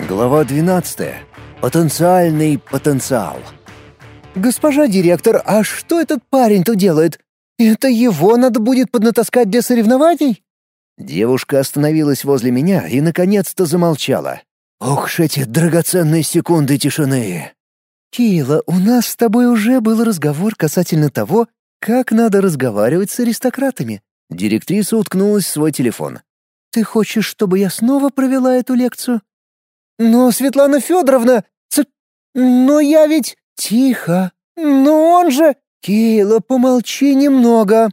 Глава 12. Потенциальный потенциал. «Госпожа директор, а что этот парень тут делает? Это его надо будет поднатаскать для соревнований?» Девушка остановилась возле меня и наконец-то замолчала. Ох ж эти драгоценные секунды тишины. «Кейла, у нас с тобой уже был разговор касательно того, как надо разговаривать с аристократами». Директриса уткнулась в свой телефон. «Ты хочешь, чтобы я снова провела эту лекцию?» «Но, Светлана Федоровна, но я ведь...» «Тихо! Но он же...» «Кейла, помолчи немного!»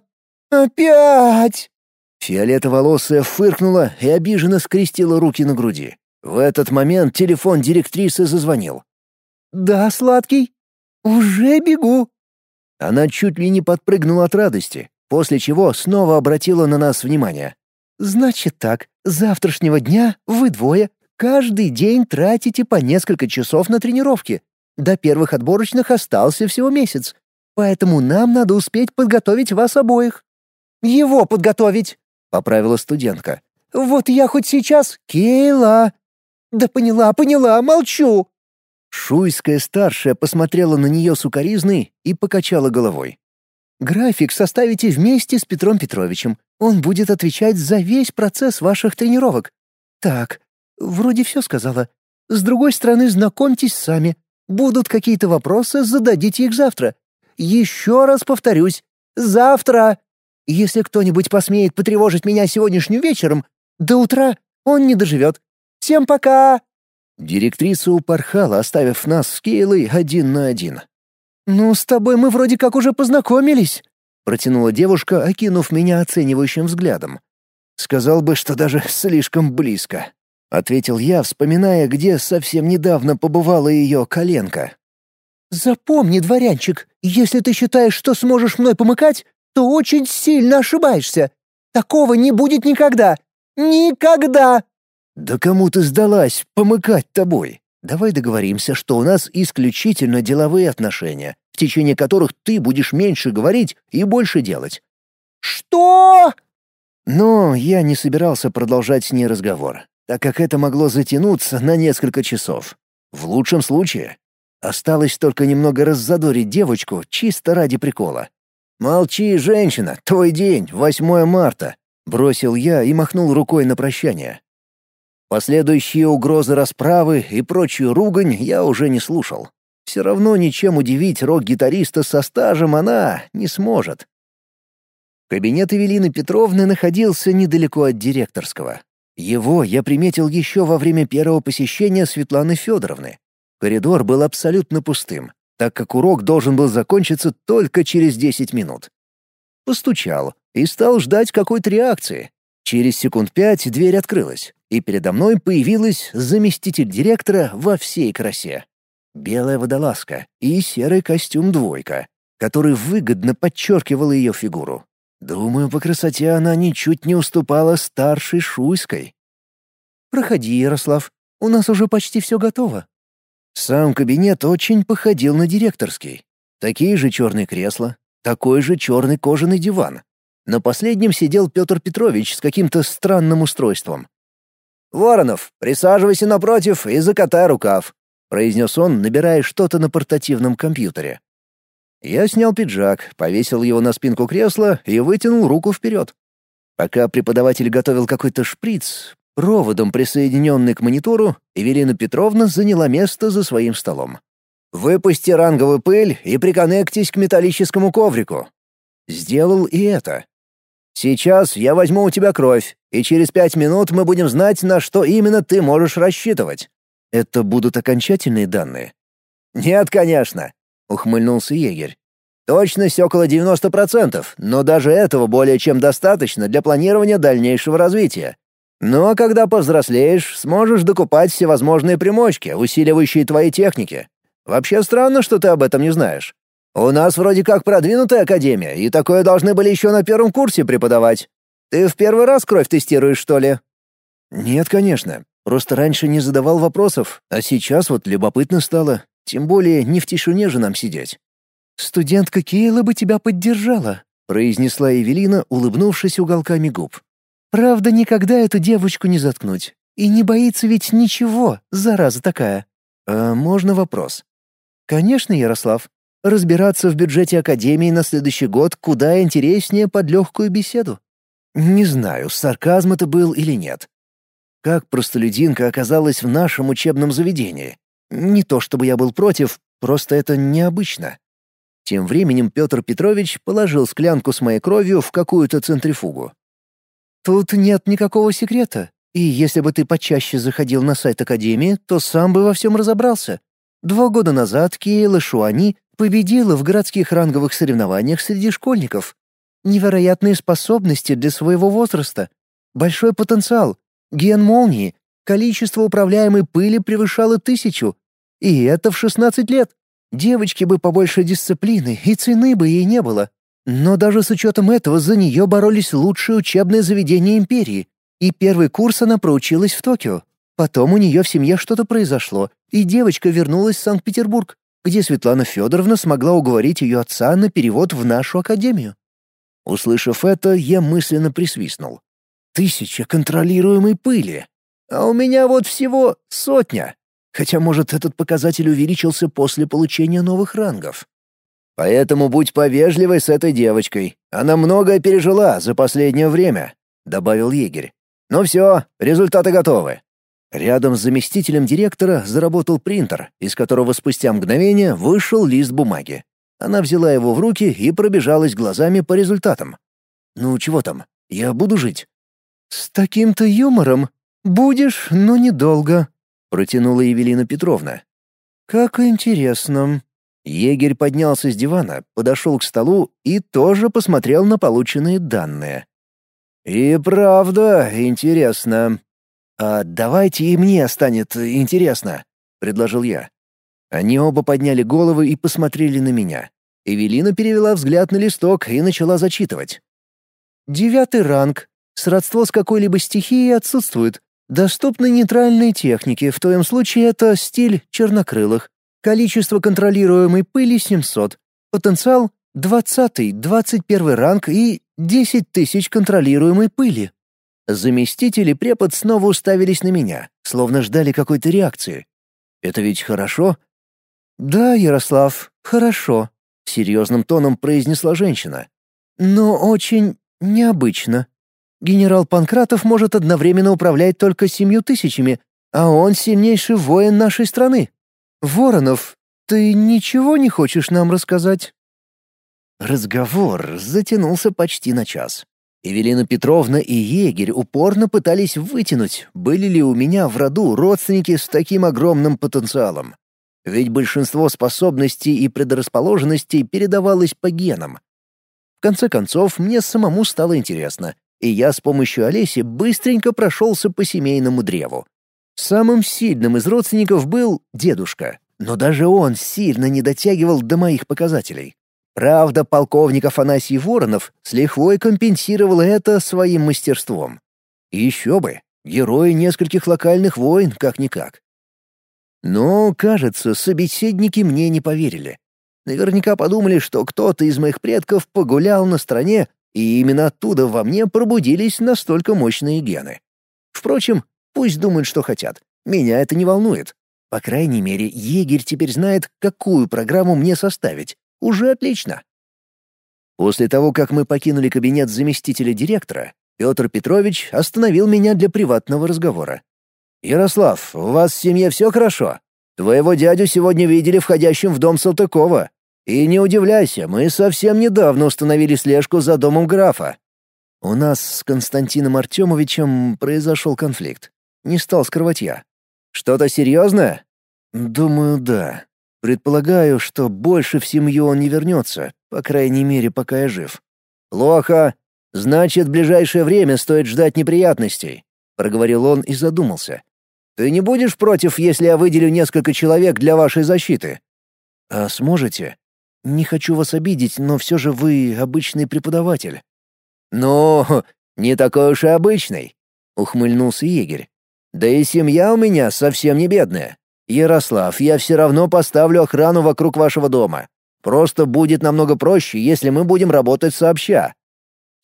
«Опять!» Фиолетоволосая фыркнула и обиженно скрестила руки на груди. В этот момент телефон директрисы зазвонил. «Да, сладкий. Уже бегу». Она чуть ли не подпрыгнула от радости, после чего снова обратила на нас внимание. «Значит так, с завтрашнего дня вы двое каждый день тратите по несколько часов на тренировки. До первых отборочных остался всего месяц, поэтому нам надо успеть подготовить вас обоих». «Его подготовить», — поправила студентка. «Вот я хоть сейчас...» «Кейла!» «Да поняла, молчу!» Шуйская-старшая посмотрела на нее с укоризной и покачала головой. «График составите вместе с Петром Петровичем. Он будет отвечать за весь процесс ваших тренировок. Так, вроде все сказала. С другой стороны, знакомьтесь сами. Будут какие-то вопросы, зададите их завтра. Еще раз повторюсь, завтра. Если кто-нибудь посмеет потревожить меня сегодняшним вечером, до утра он не доживет. Всем пока!» Директриса упорхала, оставив нас с Кейлой один на один. «Ну, с тобой мы вроде как уже познакомились», — протянула девушка, окинув меня оценивающим взглядом. «Сказал бы, что даже слишком близко», — ответил я, вспоминая, где совсем недавно побывала ее коленка. «Запомни, дворянчик, если ты считаешь, что сможешь мной помыкать, то очень сильно ошибаешься. Такого не будет никогда. Никогда!» «Да кому ты сдалась помыкать тобой? Давай договоримся, что у нас исключительно деловые отношения, в течение которых ты будешь меньше говорить и больше делать». «Что?» Но я не собирался продолжать с ней разговор, так как это могло затянуться на несколько часов. В лучшем случае. Осталось только немного раззадорить девочку чисто ради прикола. «Молчи, женщина, твой день, 8 марта», — бросил я и махнул рукой на прощание. Последующие угрозы расправы и прочую ругань я уже не слушал. Все равно ничем удивить рок-гитариста со стажем она не сможет. Кабинет Эвелины Петровны находился недалеко от директорского. Его я приметил еще во время первого посещения Светланы Федоровны. Коридор был абсолютно пустым, так как урок должен был закончиться только через 10 минут. Постучал и стал ждать какой-то реакции. Через секунд 5 дверь открылась, и передо мной появилась заместитель директора во всей красе. Белая водолазка и серый костюм «двойка», который выгодно подчеркивал ее фигуру. Думаю, по красоте она ничуть не уступала старшей Шуйской. «Проходи, Ярослав, у нас уже почти все готово». Сам кабинет очень походил на директорский. Такие же черные кресла, такой же черный кожаный диван. На последнем сидел Петр Петрович с каким-то странным устройством. «Воронов, присаживайся напротив и закатай рукав», — произнес он, набирая что-то на портативном компьютере. Я снял пиджак, повесил его на спинку кресла и вытянул руку вперед. Пока преподаватель готовил какой-то шприц, проводом присоединенный к монитору, Эвелина Петровна заняла место за своим столом. «Выпусти ранговую пыль и приконнектись к металлическому коврику». Сделал и это. «Сейчас я возьму у тебя кровь, и через 5 минут мы будем знать, на что именно ты можешь рассчитывать». «Это будут окончательные данные?» «Нет, конечно», — ухмыльнулся егерь. «Точность около 90%, но даже этого более чем достаточно для планирования дальнейшего развития. Ну а когда повзрослеешь, сможешь докупать всевозможные примочки, усиливающие твои техники. Вообще странно, что ты об этом не знаешь. У нас вроде как продвинутая академия, и такое должны были еще на первом курсе преподавать. Ты в первый раз кровь тестируешь, что ли?» «Нет, конечно. Просто раньше не задавал вопросов, а сейчас вот любопытно стало. Тем более не в тишине же нам сидеть». «Студентка Кейла бы тебя поддержала», — произнесла Эвелина, улыбнувшись уголками губ. «Правда, никогда эту девочку не заткнуть. И не боится ведь ничего, зараза такая. А можно вопрос? Конечно, Ярослав. Разбираться в бюджете академии на следующий год куда интереснее под легкую беседу. Не знаю, сарказм это был или нет. Как простолюдинка оказалась в нашем учебном заведении? Не то чтобы я был против, просто это необычно. Тем временем Петр Петрович положил склянку с моей кровью в какую-то центрифугу. Тут нет никакого секрета. И если бы ты почаще заходил на сайт Академии, то сам бы во всем разобрался. 2 года назад Кейла Шуани победила в городских ранговых соревнованиях среди школьников. Невероятные способности для своего возраста. Большой потенциал. Ген молнии. Количество управляемой пыли превышало 1000. И это в 16 лет. Девочке бы побольше дисциплины, и цены бы ей не было. Но даже с учетом этого за нее боролись лучшие учебные заведения империи. И первый курс она проучилась в Токио. Потом у нее в семье что-то произошло, и девочка вернулась в Санкт-Петербург, где Светлана Федоровна смогла уговорить ее отца на перевод в нашу академию. Услышав это, я мысленно присвистнул. 1000 контролируемой пыли. А у меня вот всего 100. Хотя, может, этот показатель увеличился после получения новых рангов. Поэтому будь повежливой с этой девочкой. Она многое пережила за последнее время, — добавил егерь. Ну все, результаты готовы. Рядом с заместителем директора заработал принтер, из которого спустя мгновение вышел лист бумаги. Она взяла его в руки и пробежалась глазами по результатам. «Ну, чего там? Я буду жить?» «С таким-то юмором? Будешь, но недолго», — протянула Евелина Петровна. «Как интересно». Егерь поднялся с дивана, подошел к столу и тоже посмотрел на полученные данные. «И правда интересно. А давайте и мне станет интересно», — предложил я. Они оба подняли головы и посмотрели на меня. Эвелина перевела взгляд на листок и начала зачитывать. 9 ранг. Сродство с какой-либо стихией отсутствует. Доступны нейтральные техники, в твоем случае это стиль чернокрылых. Количество контролируемой пыли 700. Потенциал 20-21 ранг и 10 000 контролируемой пыли. Заместитель и препод снова уставились на меня, словно ждали какой-то реакции. «Это ведь хорошо?» «Да, Ярослав, хорошо», — серьезным тоном произнесла женщина. «Но очень необычно. Генерал Панкратов может одновременно управлять только 7000, а он сильнейший воин нашей страны. Воронов, ты ничего не хочешь нам рассказать?» Разговор затянулся почти на час. Евелина Петровна и егерь упорно пытались вытянуть, были ли у меня в роду родственники с таким огромным потенциалом. Ведь большинство способностей и предрасположенностей передавалось по генам. В конце концов, мне самому стало интересно, и я с помощью Олеси быстренько прошелся по семейному древу. Самым сильным из родственников был дедушка, но даже он сильно не дотягивал до моих показателей. Правда, полковник Афанасий Воронов с лихвой компенсировал это своим мастерством. И еще бы, герой нескольких локальных войн, как-никак. Но, кажется, собеседники мне не поверили. Наверняка подумали, что кто-то из моих предков погулял на стороне, и именно оттуда во мне пробудились настолько мощные гены. Впрочем, пусть думают, что хотят. Меня это не волнует. По крайней мере, егерь теперь знает, какую программу мне составить. Уже отлично. После того, как мы покинули кабинет заместителя директора, Петр Петрович остановил меня для приватного разговора. «Ярослав, у вас в семье все хорошо? Твоего дядю сегодня видели входящим в дом Салтыкова. И не удивляйся, мы совсем недавно установили слежку за домом графа. У нас с Константином Артемовичем произошел конфликт. Не стал скрывать я. Что-то серьезное? Думаю, да. Предполагаю, что больше в семью он не вернется, по крайней мере, пока я жив. Плохо. Значит, в ближайшее время стоит ждать неприятностей, проговорил он и задумался. Ты не будешь против, если я выделю несколько человек для вашей защиты? А сможете? Не хочу вас обидеть, но все же вы обычный преподаватель. Ну, не такой уж и обычный, ухмыльнулся егерь. Да и семья у меня совсем не бедная. Ярослав, я все равно поставлю охрану вокруг вашего дома. Просто будет намного проще, если мы будем работать сообща.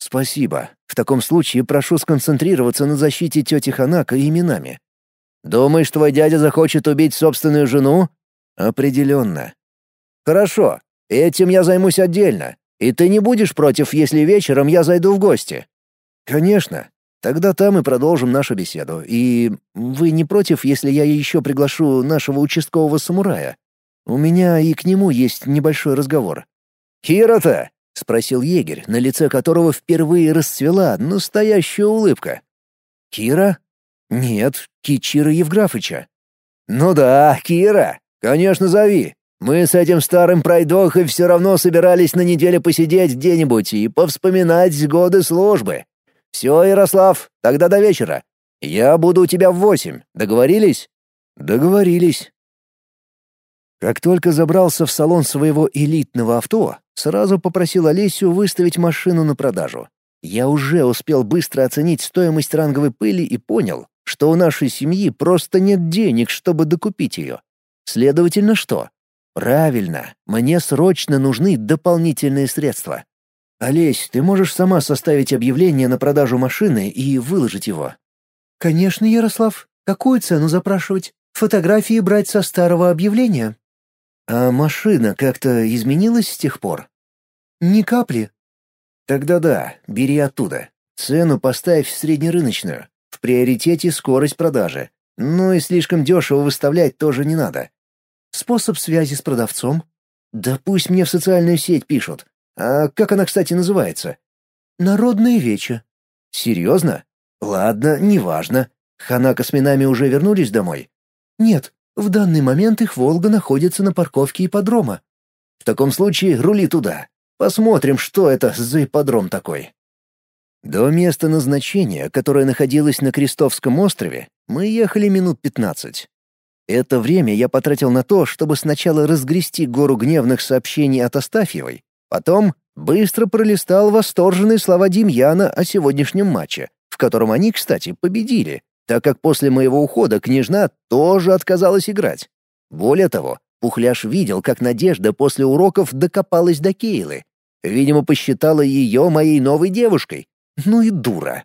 Спасибо. В таком случае прошу сконцентрироваться на защите тети Ханако и именами. Думаешь, твой дядя захочет убить собственную жену? Определенно. Хорошо. Этим я займусь отдельно. И ты не будешь против, если вечером я зайду в гости? Конечно. Тогда там и продолжим нашу беседу. И вы не против, если я еще приглашу нашего участкового самурая? У меня и к нему есть небольшой разговор. «Кира-то?» — спросил егерь, на лице которого впервые расцвела настоящая улыбка. «Кира? Нет, Кичира Евграфыча». «Ну да, Кира. Конечно, зови. Мы с этим старым пройдохой все равно собирались на неделю посидеть где-нибудь и повспоминать годы службы. Все, Ярослав, тогда до вечера. Я буду у тебя в 8. Договорились?» «Договорились». Как только забрался в салон своего элитного авто, сразу попросил Олесю выставить машину на продажу. Я уже успел быстро оценить стоимость ранговой пыли и понял, что у нашей семьи просто нет денег, чтобы докупить ее. Следовательно, что? Правильно, мне срочно нужны дополнительные средства. «Олесь, ты можешь сама составить объявление на продажу машины и выложить его?» «Конечно, Ярослав. Какую цену запрашивать? Фотографии брать со старого объявления?» «А машина как-то изменилась с тех пор?» «Ни капли». «Тогда да, бери оттуда. Цену поставь среднерыночную. В приоритете скорость продажи. Ну и слишком дешево выставлять тоже не надо». «Способ связи с продавцом?» «Да пусть мне в социальную сеть пишут. А как она, кстати, называется?» «Народное вече». «Серьезно? Ладно, неважно. Ханако с Минами уже вернулись домой?» «Нет, в данный момент их «Волга» находится на парковке ипподрома». «В таком случае рули туда. Посмотрим, что это за ипподром такой». До места назначения, которое находилось на Крестовском острове, мы ехали минут 15. Это время я потратил на то, чтобы сначала разгрести гору гневных сообщений от Астафьевой, потом быстро пролистал восторженные слова Демьяна о сегодняшнем матче, в котором они, кстати, победили, так как после моего ухода княжна тоже отказалась играть. Более того, Пухляш видел, как Надежда после уроков докопалась до Кейлы. Видимо, посчитала ее моей новой девушкой. Ну и дура.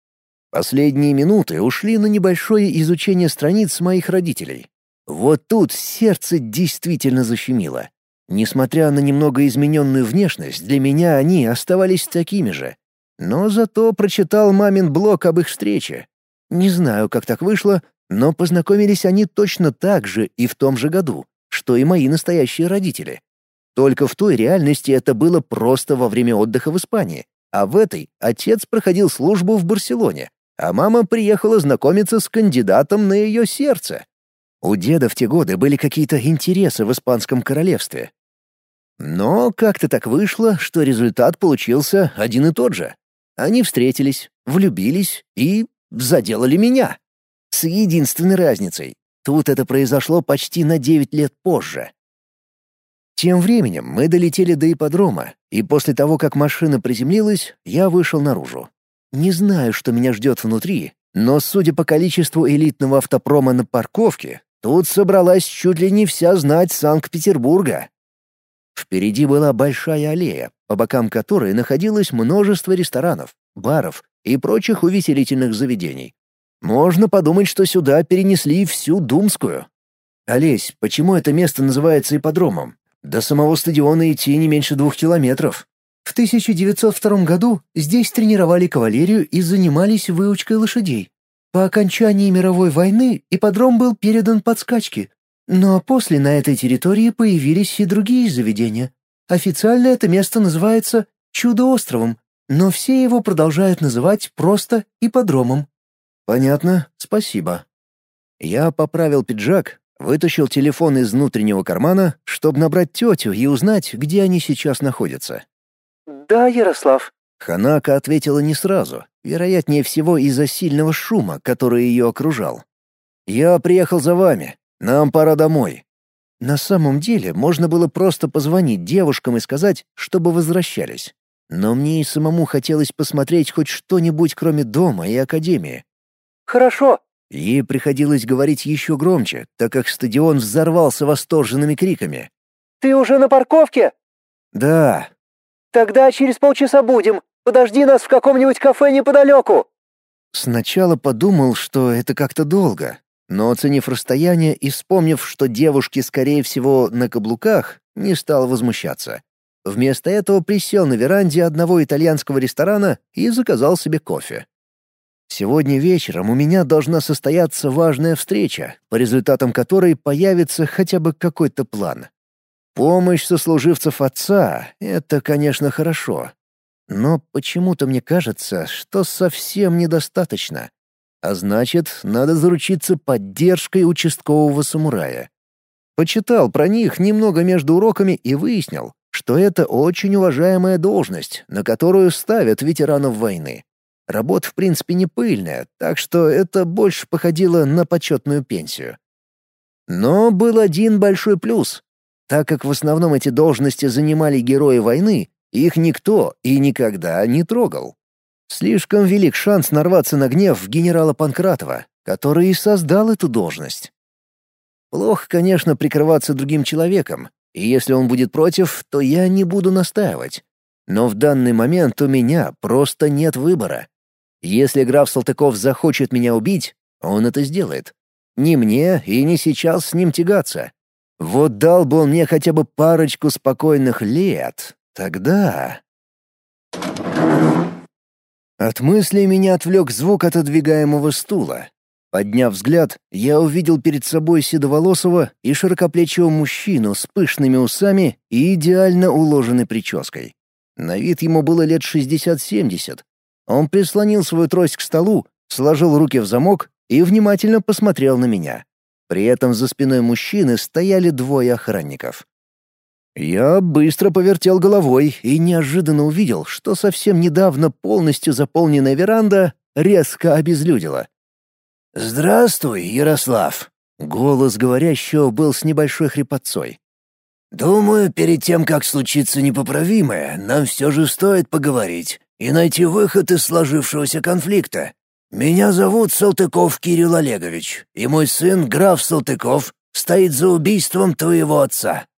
Последние минуты ушли на небольшое изучение страниц моих родителей. Вот тут сердце действительно защемило. Несмотря на немного измененную внешность, для меня они оставались такими же. Но зато прочитал мамин блог об их встрече. Не знаю, как так вышло, но познакомились они точно так же и в том же году, что и мои настоящие родители. Только в той реальности это было просто во время отдыха в Испании, а в этой отец проходил службу в Барселоне, а мама приехала знакомиться с кандидатом на ее сердце. У деда в те годы были какие-то интересы в Испанском королевстве. Но как-то так вышло, что результат получился один и тот же. Они встретились, влюбились и заделали меня. С единственной разницей. Тут это произошло почти на 9 лет позже. Тем временем мы долетели до ипподрома, и после того, как машина приземлилась, я вышел наружу. Не знаю, что меня ждет внутри, но, судя по количеству элитного автопрома на парковке, тут собралась чуть ли не вся знать Санкт-Петербурга. Впереди была большая аллея, по бокам которой находилось множество ресторанов, баров и прочих увеселительных заведений. Можно подумать, что сюда перенесли всю Думскую. «Олесь, почему это место называется ипподромом? До самого стадиона идти не меньше 2 километров». В 1902 году здесь тренировали кавалерию и занимались выучкой лошадей. По окончании мировой войны ипподром был передан под скачки. Но после на этой территории появились и другие заведения. Официально это место называется Чудо-островом, но все его продолжают называть просто ипподромом. «Понятно, спасибо». Я поправил пиджак, вытащил телефон из внутреннего кармана, чтобы набрать тетю и узнать, где они сейчас находятся. «Да, Ярослав». Ханако ответила не сразу, вероятнее всего из-за сильного шума, который ее окружал. «Я приехал за вами. Нам пора домой». На самом деле, можно было просто позвонить девушкам и сказать, чтобы возвращались. Но мне и самому хотелось посмотреть хоть что-нибудь, кроме дома и академии. «Хорошо». Ей приходилось говорить еще громче, так как стадион взорвался восторженными криками. «Ты уже на парковке?» «Да». «Тогда через полчаса будем. Подожди нас в каком-нибудь кафе неподалеку!» Сначала подумал, что это как-то долго, но, оценив расстояние и вспомнив, что девушки, скорее всего, на каблуках, не стал возмущаться. Вместо этого присел на веранде одного итальянского ресторана и заказал себе кофе. Сегодня вечером у меня должна состояться важная встреча, по результатам которой появится хотя бы какой-то план. Помощь сослуживцев отца — это, конечно, хорошо. Но почему-то мне кажется, что совсем недостаточно. А значит, надо заручиться поддержкой участкового самурая. Почитал про них немного между уроками и выяснил, что это очень уважаемая должность, на которую ставят ветеранов войны. Работа, в принципе, не пыльная, так что это больше походило на почетную пенсию. Но был один большой плюс. Так как в основном эти должности занимали герои войны, их никто и никогда не трогал. Слишком велик шанс нарваться на гнев генерала Панкратова, который и создал эту должность. Плохо, конечно, прикрываться другим человеком, и если он будет против, то я не буду настаивать. Но в данный момент у меня просто нет выбора. Если граф Салтыков захочет меня убить, он это сделает. Не мне и не сейчас с ним тягаться. Вот дал бы он мне хотя бы парочку спокойных лет, тогда... От мыслей меня отвлек звук отодвигаемого стула. Подняв взгляд, я увидел перед собой седоволосого и широкоплечего мужчину с пышными усами и идеально уложенной прической. На вид ему было лет 60-70. Он прислонил свою трость к столу, сложил руки в замок и внимательно посмотрел на меня. При этом за спиной мужчины стояли двое охранников. Я быстро повертел головой и неожиданно увидел, что совсем недавно полностью заполненная веранда резко обезлюдила. «Здравствуй, Ярослав!» — голос говорящего был с небольшой хрипотцой. «Думаю, перед тем, как случится непоправимое, нам все же стоит поговорить и найти выход из сложившегося конфликта. Меня зовут Салтыков Кирилл Олегович, и мой сын, граф Салтыков, стоит за убийством твоего отца.